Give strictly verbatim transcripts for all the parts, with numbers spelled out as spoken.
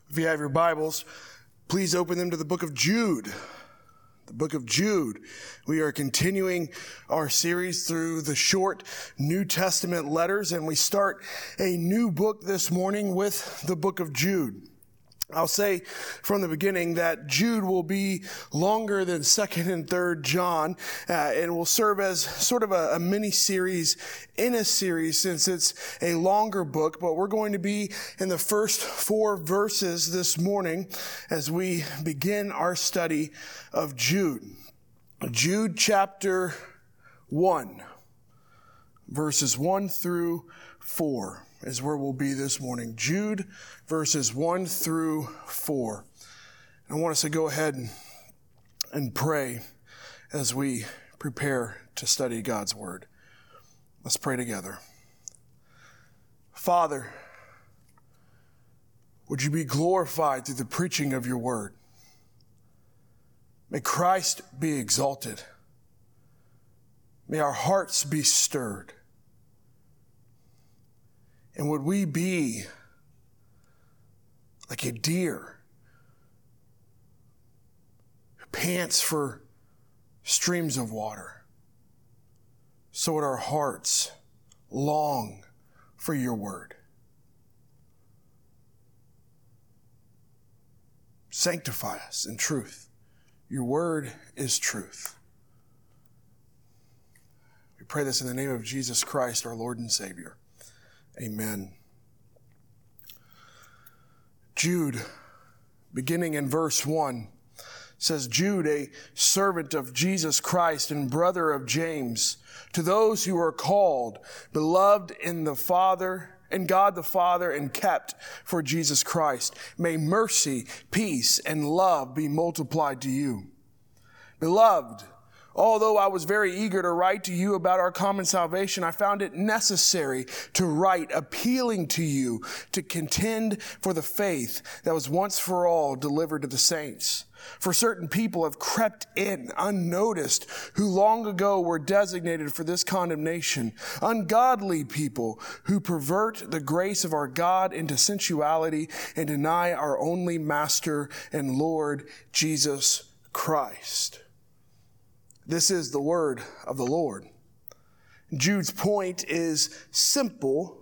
If you have your Bibles, please open them to the book of Jude. The book of Jude. We are continuing our series through the short New Testament letters, and we start a new book this morning with the book of Jude. I'll say from the beginning that Jude will be longer than second and third John, uh, and will serve as sort of a, a mini series in a series since it's a longer book, but we're going to be in the first four verses this morning as we begin our study of Jude. Jude chapter one, verses one through four. Is where we'll be this morning. Jude, verses one through four. And I want us to go ahead and, and pray as we prepare to study God's word. Let's pray together. Father, would you be glorified through the preaching of your word? May Christ be exalted. May our hearts be stirred. And would we be like a deer who pants for streams of water? So would our hearts long for your word. Sanctify us in truth. Your word is truth. We pray this in the name of Jesus Christ, our Lord and Savior. Amen. Jude, beginning in verse one, says, Jude, a servant of Jesus Christ and brother of James, to those who are called, beloved in the Father, in God the Father, and kept for Jesus Christ, may mercy, peace, and love be multiplied to you. Beloved, although I was very eager to write to you about our common salvation, I found it necessary to write appealing to you to contend for the faith that was once for all delivered to the saints. For certain people have crept in unnoticed who long ago were designated for this condemnation. Ungodly people who pervert the grace of our God into sensuality and deny our only Master and Lord, Jesus Christ. This is the word of the Lord. Jude's point is simple,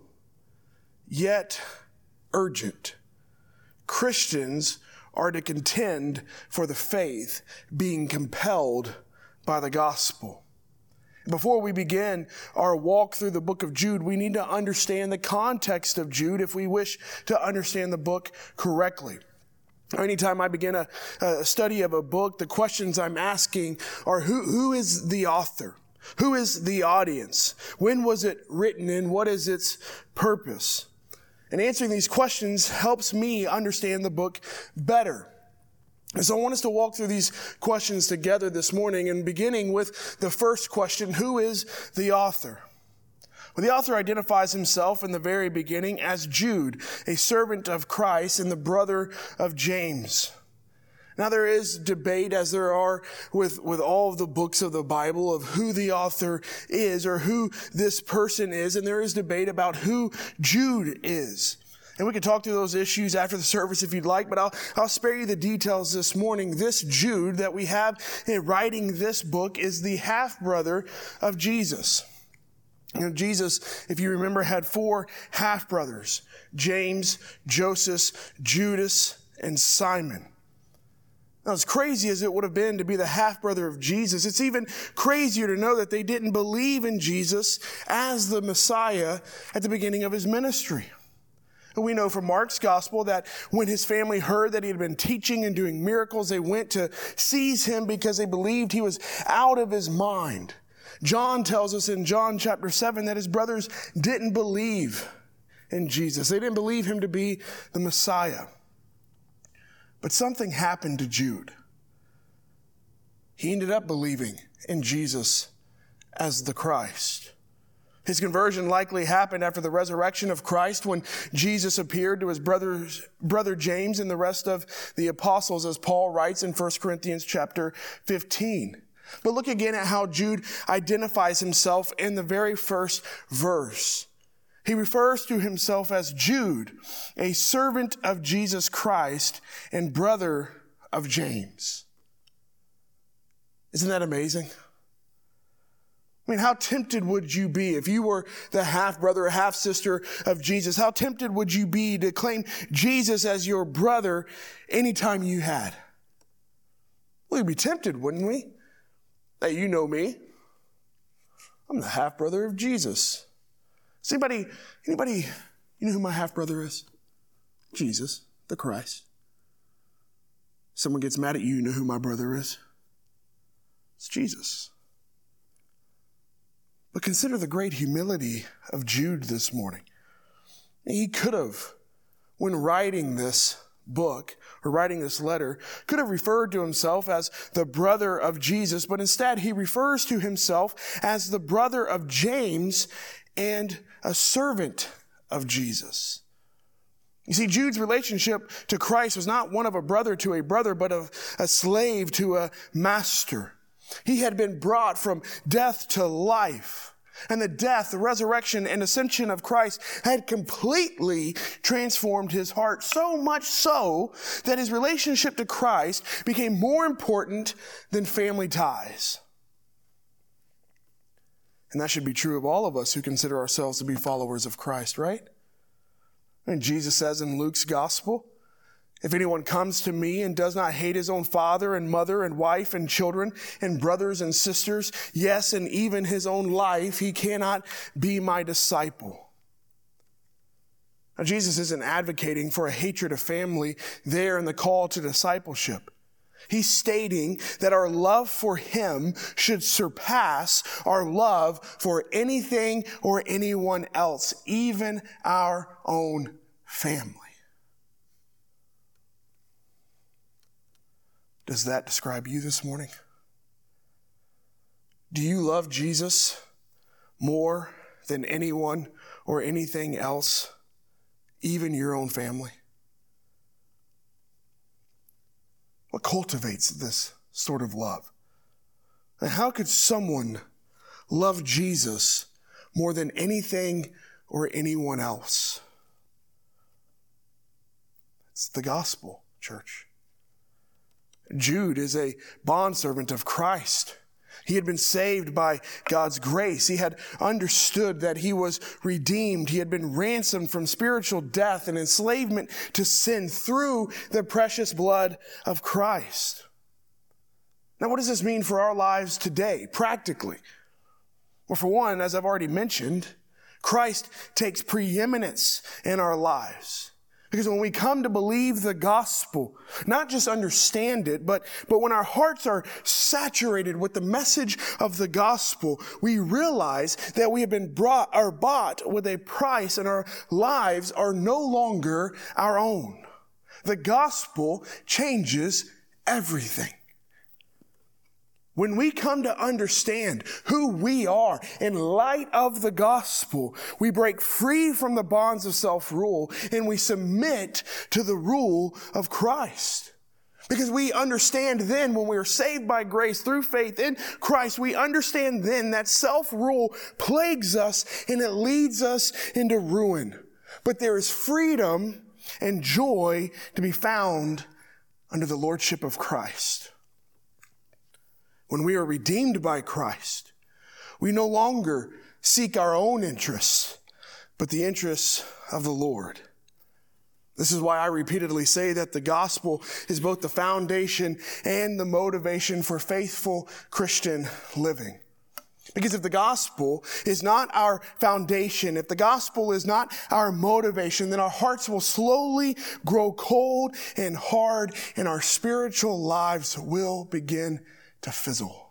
yet urgent. Christians are to contend for the faith, being compelled by the gospel. Before we begin our walk through the book of Jude, we need to understand the context of Jude if we wish to understand the book correctly. Anytime I begin a, a study of a book, the questions I'm asking are who, who is the author? Who is the audience? When was it written and what is its purpose? And answering these questions helps me understand the book better. And so I want us to walk through these questions together this morning, and beginning with the first question, who is the author? Well, the author identifies himself in the very beginning as Jude, a servant of Christ and the brother of James. Now, there is debate, as there are with, with all of the books of the Bible, of who the author is or who this person is, and there is debate about who Jude is. And we can talk through those issues after the service if you'd like, but I'll, I'll spare you the details this morning. This Jude that we have in writing this book is the half-brother of Jesus. You know, Jesus, if you remember, had four half-brothers, James, Joseph, Judas, and Simon. Now, as crazy as it would have been to be the half-brother of Jesus, it's even crazier to know that they didn't believe in Jesus as the Messiah at the beginning of his ministry. And we know from Mark's gospel that when his family heard that he had been teaching and doing miracles, they went to seize him because they believed he was out of his mind. John tells us in John chapter seven that his brothers didn't believe in Jesus. They didn't believe him to be the Messiah. But something happened to Jude. He ended up believing in Jesus as the Christ. His conversion likely happened after the resurrection of Christ when Jesus appeared to his brothers, brother James and the rest of the apostles, as Paul writes in First Corinthians chapter fifteen. But look again at how Jude identifies himself in the very first verse. He refers to himself as Jude, a servant of Jesus Christ and brother of James. Isn't that amazing? I mean, how tempted would you be if you were the half-brother or half-sister of Jesus? How tempted would you be to claim Jesus as your brother anytime you had? We'd be tempted, wouldn't we? Hey, you know me. I'm the half-brother of Jesus. Does anybody, anybody, you know who my half-brother is? Jesus, the Christ. Someone gets mad at you, you know who my brother is? It's Jesus. But consider the great humility of Jude this morning. He could have, when writing this book or writing this letter, could have referred to himself as the brother of Jesus, but instead he refers to himself as the brother of James and a servant of Jesus. You see, Jude's relationship to Christ was not one of a brother to a brother, but of a slave to a master. He had been brought from death to life. And the death, the resurrection, and ascension of Christ had completely transformed his heart, so much so that his relationship to Christ became more important than family ties. And that should be true of all of us who consider ourselves to be followers of Christ, right? And Jesus says in Luke's gospel, if anyone comes to me and does not hate his own father and mother and wife and children and brothers and sisters, yes, and even his own life, he cannot be my disciple. Now, Jesus isn't advocating for a hatred of family there in the call to discipleship. He's stating that our love for him should surpass our love for anything or anyone else, even our own family. Does that describe you this morning? Do you love Jesus more than anyone or anything else, even your own family? What cultivates this sort of love? And how could someone love Jesus more than anything or anyone else? It's the gospel, church. Jude is a bondservant of Christ. He had been saved by God's grace. He had understood that he was redeemed. He had been ransomed from spiritual death and enslavement to sin through the precious blood of Christ. Now, what does this mean for our lives today, practically? Well, for one, as I've already mentioned, Christ takes preeminence in our lives. Because when we come to believe the gospel, not just understand it, but, but when our hearts are saturated with the message of the gospel, we realize that we have been brought or bought with a price and our lives are no longer our own. The gospel changes everything. When we come to understand who we are in light of the gospel, we break free from the bonds of self-rule and we submit to the rule of Christ. Because we understand then, when we are saved by grace through faith in Christ, we understand then that self-rule plagues us and it leads us into ruin. But there is freedom and joy to be found under the lordship of Christ. When we are redeemed by Christ, we no longer seek our own interests, but the interests of the Lord. This is why I repeatedly say that the gospel is both the foundation and the motivation for faithful Christian living. Because if the gospel is not our foundation, if the gospel is not our motivation, then our hearts will slowly grow cold and hard, and our spiritual lives will begin to fizzle.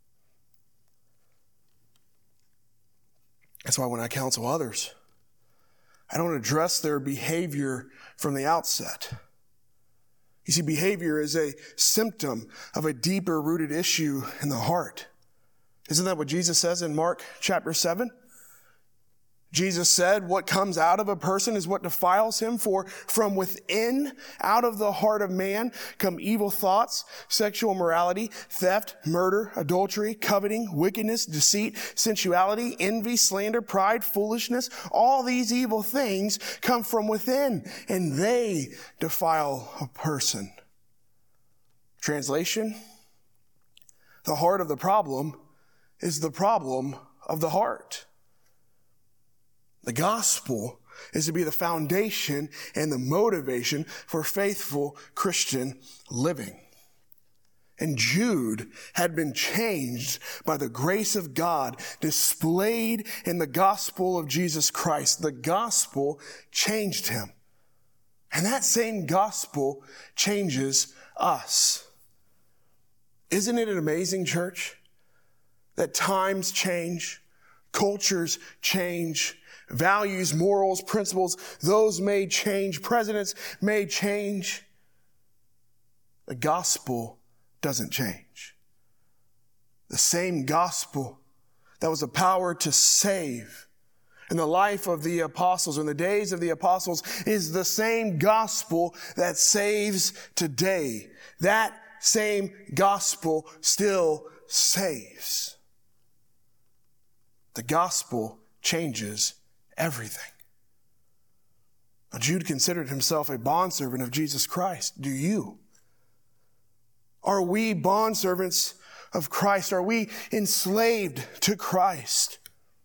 That's why when I counsel others, I don't address their behavior from the outset. You see, behavior is a symptom of a deeper rooted issue in the heart. Isn't that what Jesus says in Mark chapter seven? Jesus said, what comes out of a person is what defiles him, for from within, out of the heart of man, come evil thoughts, sexual immorality, theft, murder, adultery, coveting, wickedness, deceit, sensuality, envy, slander, pride, foolishness. All these evil things come from within, and they defile a person. Translation: the heart of the problem is the problem of the heart. The gospel is to be the foundation and the motivation for faithful Christian living. And Jude had been changed by the grace of God displayed in the gospel of Jesus Christ. The gospel changed him. And that same gospel changes us. Isn't it an amazing, church, that times change, cultures change, values, morals, principles, those may change, presidents may change. The gospel doesn't change. The same gospel that was the power to save in the life of the apostles, in the days of the apostles, is the same gospel that saves today. That same gospel still saves. The gospel changes everything. Now, Jude considered himself a bondservant of Jesus Christ. Do you? Are we bondservants of Christ? Are we enslaved to Christ?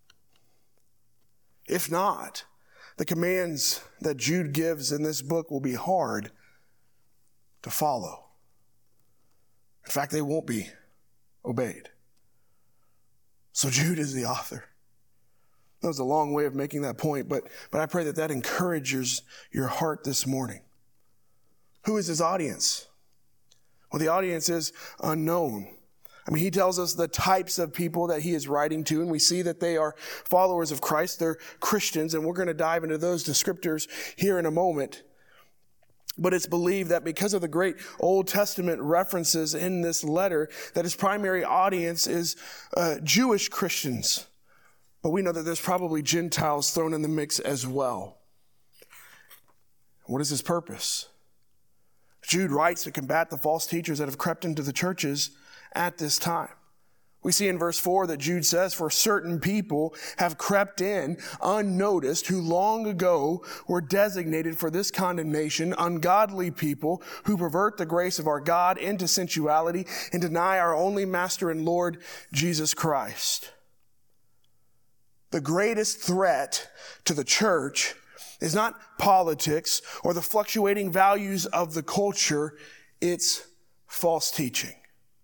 If not, the commands that Jude gives in this book will be hard to follow. In fact, they won't be obeyed. So Jude is the author. That was a long way of making that point, but, but I pray that that encourages your heart this morning. Who is his audience? Well, the audience is unknown. I mean, he tells us the types of people that he is writing to, and we see that they are followers of Christ. They're Christians, and we're going to dive into those descriptors here in a moment. But it's believed that because of the great Old Testament references in this letter, that his primary audience is uh, Jewish Christians. But we know that there's probably Gentiles thrown in the mix as well. What is his purpose? Jude writes to combat the false teachers that have crept into the churches at this time. We see in verse four that Jude says, for certain people have crept in unnoticed who long ago were designated for this condemnation, ungodly people who pervert the grace of our God into sensuality and deny our only Master and Lord, Jesus Christ. The greatest threat to the church is not politics or the fluctuating values of the culture, it's false teaching.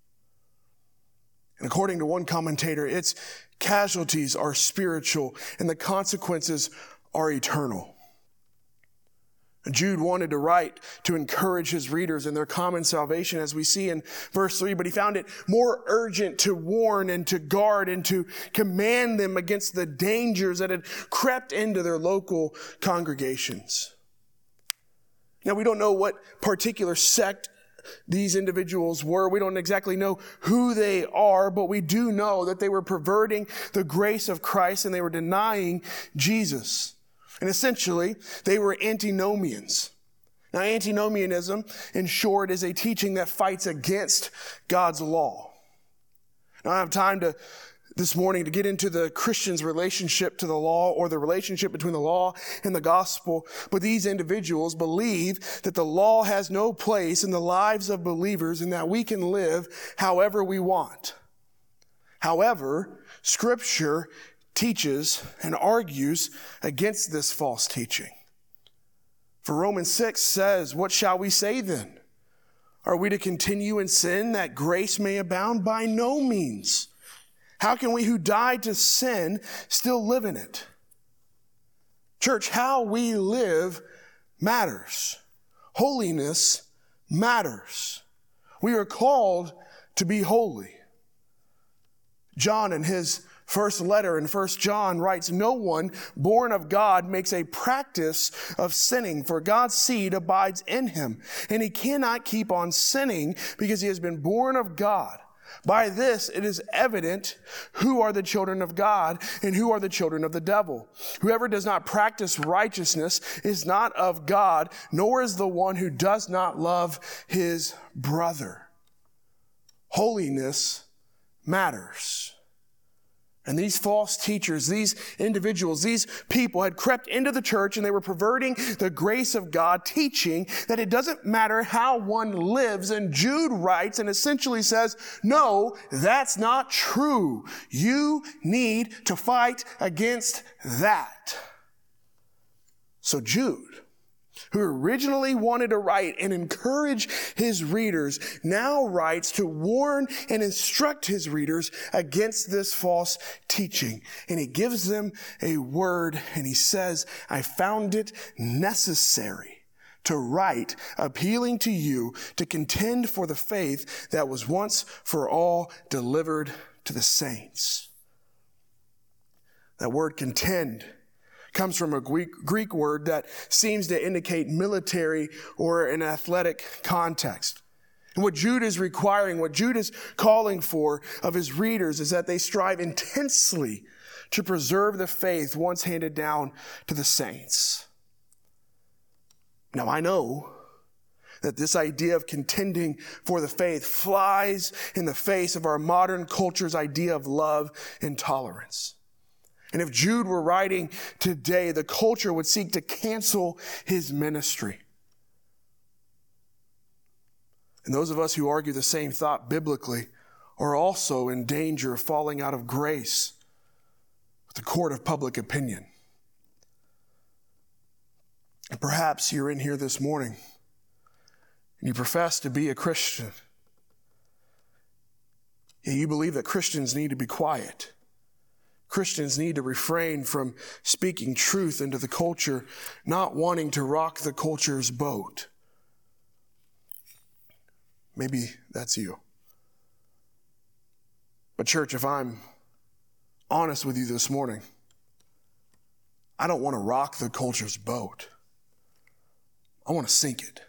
And according to one commentator, its casualties are spiritual and the consequences are eternal. Jude wanted to write to encourage his readers in their common salvation, as we see in verse three, but he found it more urgent to warn and to guard and to command them against the dangers that had crept into their local congregations. Now, we don't know what particular sect these individuals were. We don't exactly know who they are, but we do know that they were perverting the grace of Christ and they were denying Jesus. And essentially, they were antinomians. Now, antinomianism, in short, is a teaching that fights against God's law. Now, I don't have time to this morning to get into the Christian's relationship to the law or the relationship between the law and the gospel, but these individuals believe that the law has no place in the lives of believers and that we can live however we want. However, Scripture teaches and argues against this false teaching. For Romans six says, what shall we say then? Are we to continue in sin that grace may abound? By no means. How can we who died to sin still live in it? Church, how we live matters. Holiness matters. We are called to be holy. John, in his first letter in First John, writes, no one born of God makes a practice of sinning, for God's seed abides in him, and he cannot keep on sinning because he has been born of God. By this it is evident who are the children of God and who are the children of the devil. Whoever does not practice righteousness is not of God, nor is the one who does not love his brother. Holiness matters. And these false teachers, these individuals, these people had crept into the church and they were perverting the grace of God, teaching that it doesn't matter how one lives. And Jude writes and essentially says, no, that's not true. You need to fight against that. So Jude, who originally wanted to write and encourage his readers, now writes to warn and instruct his readers against this false teaching. And he gives them a word and he says, I found it necessary to write, appealing to you to contend for the faith that was once for all delivered to the saints. That word contend comes from a Greek, Greek word that seems to indicate military or an athletic context. And what Jude is requiring, what Jude is calling for of his readers is that they strive intensely to preserve the faith once handed down to the saints. Now I know that this idea of contending for the faith flies in the face of our modern culture's idea of love and tolerance. And if Jude were writing today, the culture would seek to cancel his ministry. And those of us who argue the same thought biblically are also in danger of falling out of grace with the court of public opinion. And perhaps you're in here this morning and you profess to be a Christian. Yet you believe that Christians need to be quiet. Christians need to refrain from speaking truth into the culture, not wanting to rock the culture's boat. Maybe that's you. But church, if I'm honest with you this morning, I don't want to rock the culture's boat. I want to sink it.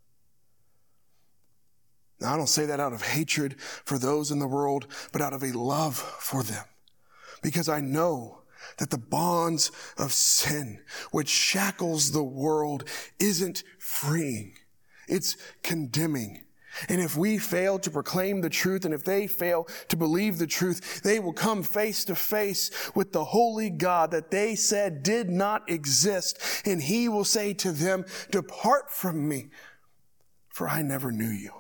Now, I don't say that out of hatred for those in the world, but out of a love for them. Because I know that the bonds of sin, which shackles the world, isn't freeing. It's condemning. And if we fail to proclaim the truth, and if they fail to believe the truth, they will come face to face with the holy God that they said did not exist. And he will say to them, depart from me, for I never knew you.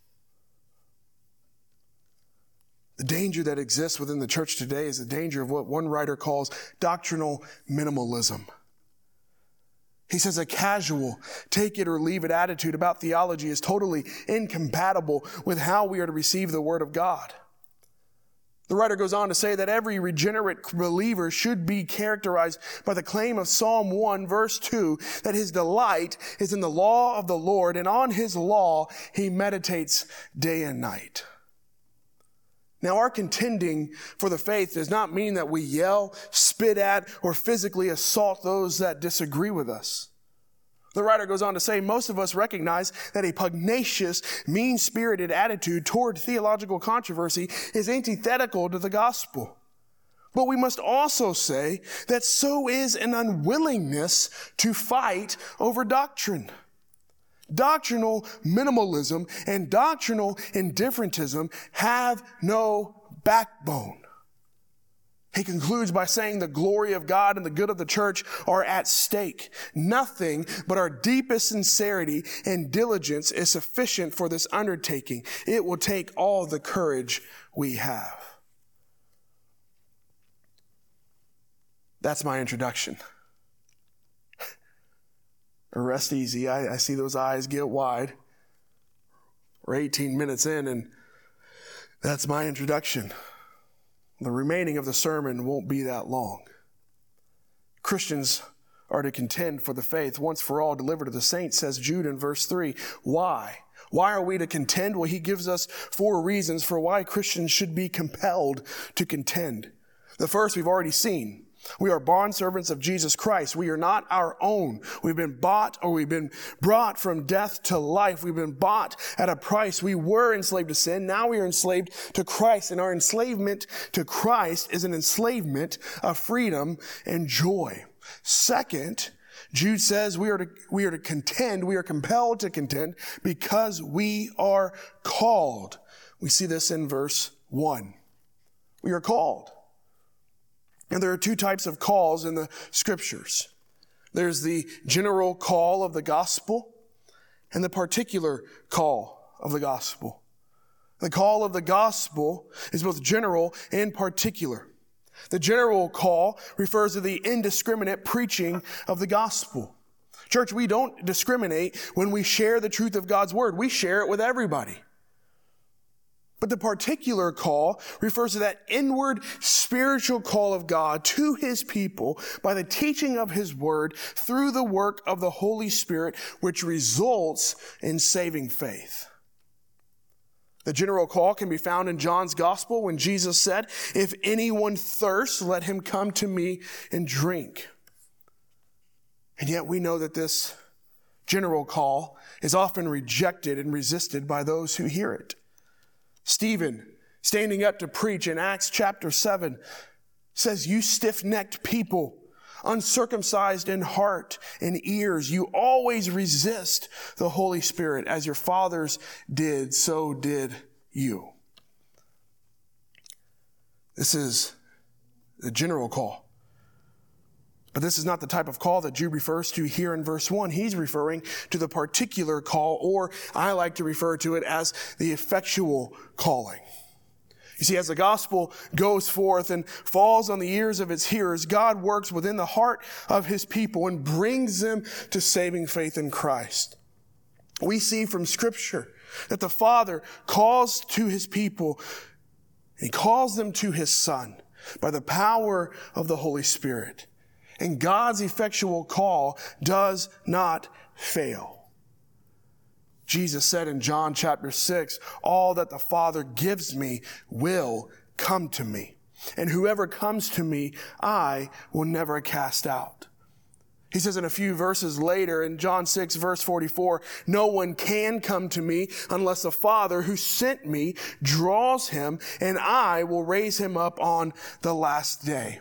The danger that exists within the church today is the danger of what one writer calls doctrinal minimalism. He says a casual, take it or leave it attitude about theology is totally incompatible with how we are to receive the Word of God. The writer goes on to say that every regenerate believer should be characterized by the claim of Psalm one, verse two, that his delight is in the law of the Lord, and on his law he meditates day and night. Now, our contending for the faith does not mean that we yell, spit at, or physically assault those that disagree with us. The writer goes on to say, most of us recognize that a pugnacious, mean-spirited attitude toward theological controversy is antithetical to the gospel. But we must also say that so is an unwillingness to fight over doctrine. Doctrinal minimalism and doctrinal indifferentism have no backbone. He concludes by saying the glory of God and the good of the church are at stake. Nothing but our deepest sincerity and diligence is sufficient for this undertaking. It will take all the courage we have. That's my introduction. Rest easy. I, I see those eyes get wide. We're eighteen minutes in, and that's my introduction. The remaining of the sermon won't be that long. Christians are to contend for the faith once for all delivered to the saints, says Jude in verse three. Why? Why are we to contend? Well, he gives us four reasons for why Christians should be compelled to contend. The first we've already seen. We are bondservants of Jesus Christ. We are not our own. We've been bought, or we've been brought from death to life. We've been bought at a price. We were enslaved to sin. Now we are enslaved to Christ. And our enslavement to Christ is an enslavement of freedom and joy. Second, Jude says we are to, we are to contend. We are compelled to contend because we are called. We see this in verse one. We are called. And there are two types of calls in the scriptures. There's the general call of the gospel and the particular call of the gospel. The call of the gospel is both general and particular. The general call refers to the indiscriminate preaching of the gospel. Church, we don't discriminate when we share the truth of God's word. We share it with everybody. But the particular call refers to that inward spiritual call of God to his people by the teaching of his word through the work of the Holy Spirit, which results in saving faith. The general call can be found in John's gospel when Jesus said, "If anyone thirsts, let him come to me and drink." And yet we know that this general call is often rejected and resisted by those who hear it. Stephen, standing up to preach in Acts chapter seven, says, "You stiff-necked people, uncircumcised in heart and ears, you always resist the Holy Spirit. As your fathers did, so did you." This is the general call. But this is not the type of call that Jude refers to here in verse one. He's referring to the particular call, or I like to refer to it as the effectual calling. You see, as the gospel goes forth and falls on the ears of its hearers, God works within the heart of his people and brings them to saving faith in Christ. We see from Scripture that the Father calls to his people, he calls them to his Son by the power of the Holy Spirit. And God's effectual call does not fail. Jesus said in John chapter six, "All that the Father gives me will come to me. And whoever comes to me, I will never cast out." He says in a few verses later in John six verse forty-four, "No one can come to me unless the Father who sent me draws him, and I will raise him up on the last day."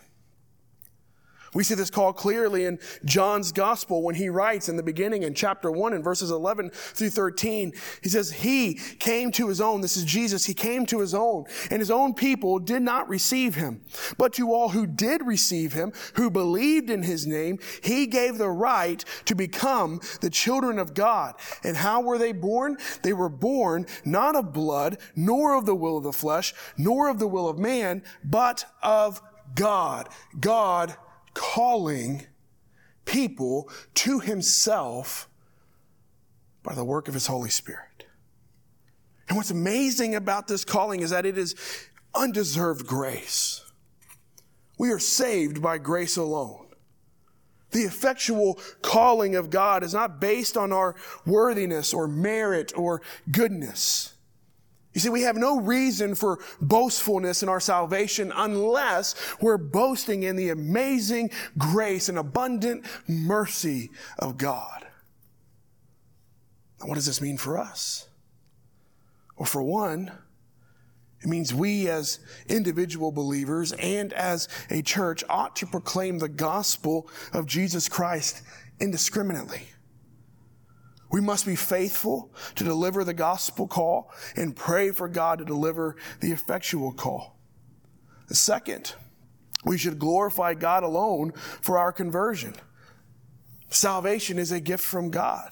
We see this call clearly in John's gospel when he writes in the beginning in chapter one in verses eleven through thirteen. He says, "He came to his own," this is Jesus, "he came to his own, and his own people did not receive him. But to all who did receive him, who believed in his name, he gave the right to become the children of God." And how were they born? They were born not of blood, nor of the will of the flesh, nor of the will of man, but of God. God calling people to himself by the work of his Holy Spirit. And what's amazing about this calling is that it is undeserved grace. We are saved by grace alone. The effectual calling of God is not based on our worthiness or merit or goodness. You see, we have no reason for boastfulness in our salvation unless we're boasting in the amazing grace and abundant mercy of God. Now, what does this mean for us? Well, for one, it means we as individual believers and as a church ought to proclaim the gospel of Jesus Christ indiscriminately. We must be faithful to deliver the gospel call and pray for God to deliver the effectual call. The second, we should glorify God alone for our conversion. Salvation is a gift from God.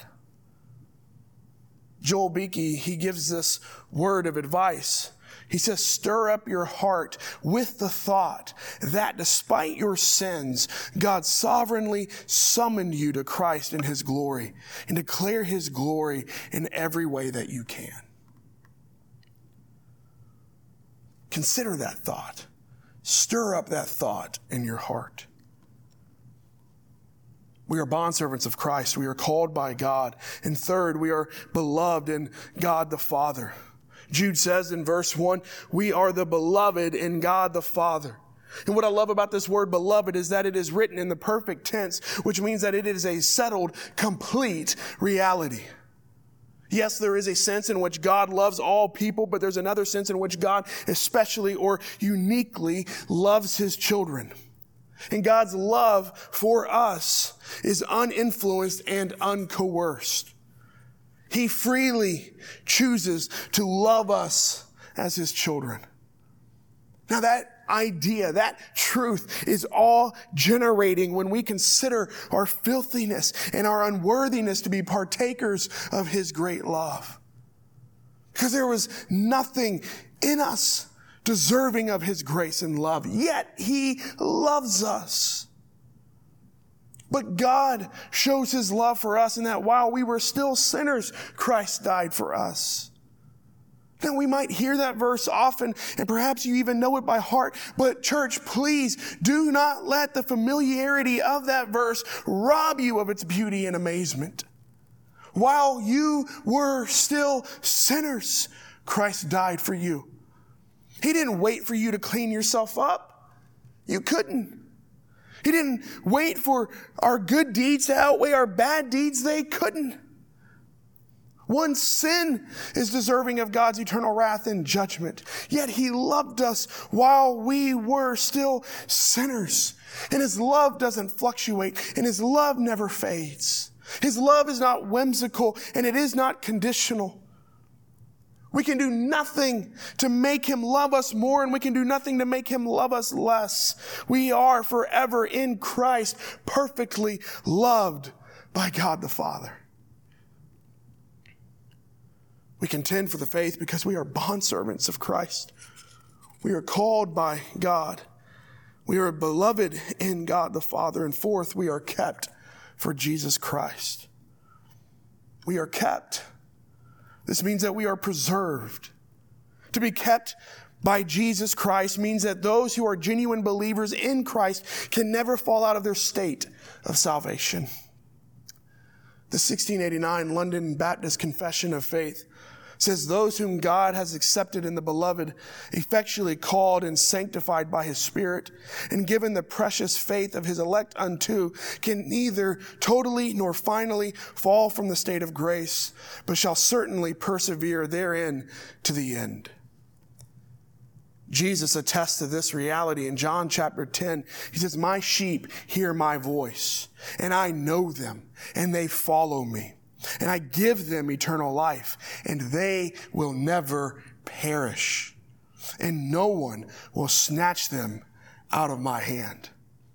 Joel Beeke, he gives this word of advice. He says, "Stir up your heart with the thought that despite your sins, God sovereignly summoned you to Christ in his glory, and declare his glory in every way that you can." Consider that thought. Stir up that thought in your heart. We are bondservants of Christ. We are called by God. And third, we are beloved in God the Father. Jude says in verse one, "We are the beloved in God the Father." And what I love about this word beloved is that it is written in the perfect tense, which means that it is a settled, complete reality. Yes, there is a sense in which God loves all people, but there's another sense in which God especially or uniquely loves his children. And God's love for us is uninfluenced and uncoerced. He freely chooses to love us as his children. Now that idea, that truth is all generating when we consider our filthiness and our unworthiness to be partakers of his great love. Because there was nothing in us deserving of his grace and love, yet he loves us. But God shows his love for us in that while we were still sinners, Christ died for us. Now, we might hear that verse often, and perhaps you even know it by heart, but church, please do not let the familiarity of that verse rob you of its beauty and amazement. While you were still sinners, Christ died for you. He didn't wait for you to clean yourself up. You couldn't. He didn't wait for our good deeds to outweigh our bad deeds. They couldn't. One sin is deserving of God's eternal wrath and judgment. Yet he loved us while we were still sinners. And his love doesn't fluctuate, and his love never fades. His love is not whimsical, and it is not conditional. We can do nothing to make him love us more, and we can do nothing to make him love us less. We are forever in Christ, perfectly loved by God the Father. We contend for the faith because we are bondservants of Christ. We are called by God. We are beloved in God the Father. And fourth, we are kept for Jesus Christ. We are kept. This means that we are preserved. To be kept by Jesus Christ means that those who are genuine believers in Christ can never fall out of their state of salvation. The sixteen eighty-nine London Baptist Confession of Faith says, those whom God has accepted in the beloved, effectually called and sanctified by his Spirit, and given the precious faith of his elect unto, can neither totally nor finally fall from the state of grace, but shall certainly persevere therein to the end. Jesus attests to this reality in John chapter ten. He says, my sheep hear my voice, and I know them, and they follow me. And I give them eternal life, and they will never perish. And no one will snatch them out of my hand.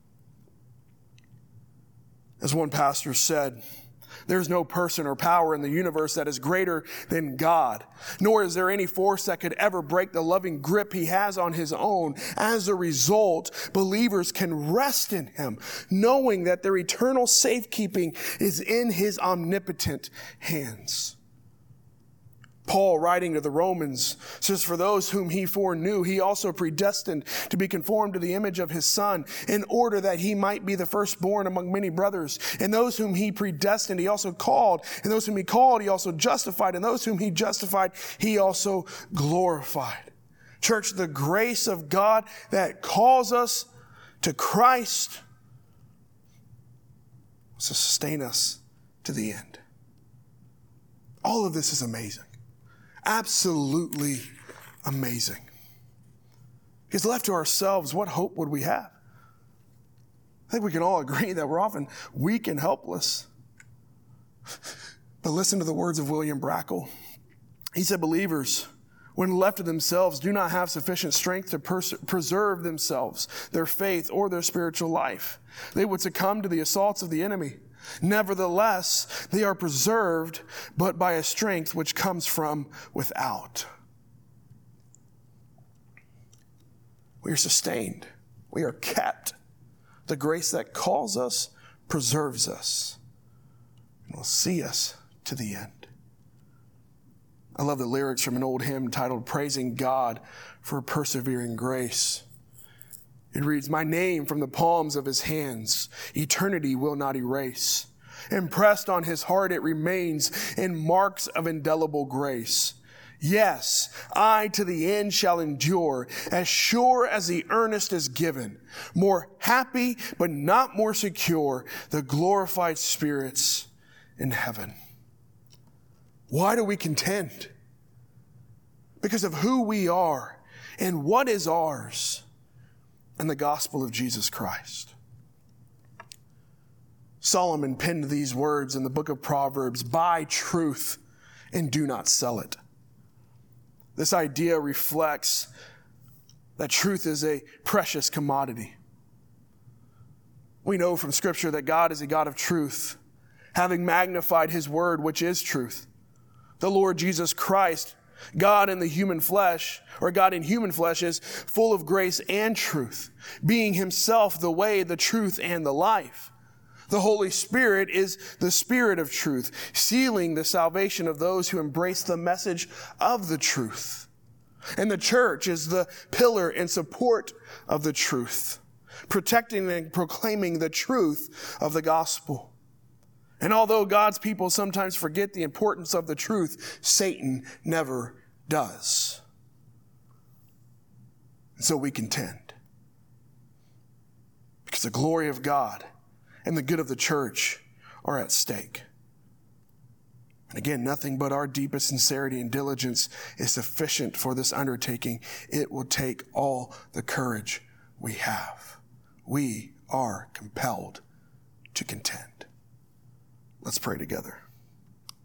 As one pastor said, there's no person or power in the universe that is greater than God, nor is there any force that could ever break the loving grip he has on his own. As a result, believers can rest in him, knowing that their eternal safekeeping is in his omnipotent hands. Paul, writing to the Romans, says, for those whom he foreknew, he also predestined to be conformed to the image of his Son, in order that he might be the firstborn among many brothers. And those whom he predestined, he also called. And those whom he called, he also justified. And those whom he justified, he also glorified. Church, the grace of God that calls us to Christ was to sustain us to the end. All of this is amazing. Absolutely amazing. Because left to ourselves, what hope would we have? I think we can all agree that we're often weak and helpless. But listen to the words of William Brackle. He said, believers, when left to themselves, do not have sufficient strength to pers- preserve themselves, their faith, or their spiritual life. They would succumb to the assaults of the enemy. Nevertheless, they are preserved, but by a strength which comes from without. We are sustained. We are kept. The grace that calls us preserves us and will see us to the end. I love the lyrics from an old hymn titled Praising God for Persevering Grace. It reads, my name from the palms of his hands, eternity will not erase. Impressed on his heart it remains in marks of indelible grace. Yes, I to the end shall endure, as sure as the earnest is given. More happy, but not more secure, the glorified spirits in heaven. Why do we contend? Because of who we are and what is ours in the gospel of Jesus Christ. Solomon penned these words in the book of Proverbs, buy truth and do not sell it. This idea reflects that truth is a precious commodity. We know from Scripture that God is a God of truth, having magnified his word, which is truth. The Lord Jesus Christ, God in the human flesh, or God in human flesh, is full of grace and truth, being himself the way, the truth, and the life. The Holy Spirit is the Spirit of truth, sealing the salvation of those who embrace the message of the truth. And the church is the pillar and support of the truth, protecting and proclaiming the truth of the gospel. And although God's people sometimes forget the importance of the truth, Satan never does. And so we contend. Because the glory of God and the good of the church are at stake. And again, nothing but our deepest sincerity and diligence is sufficient for this undertaking. It will take all the courage we have. We are compelled to contend. Let's pray together.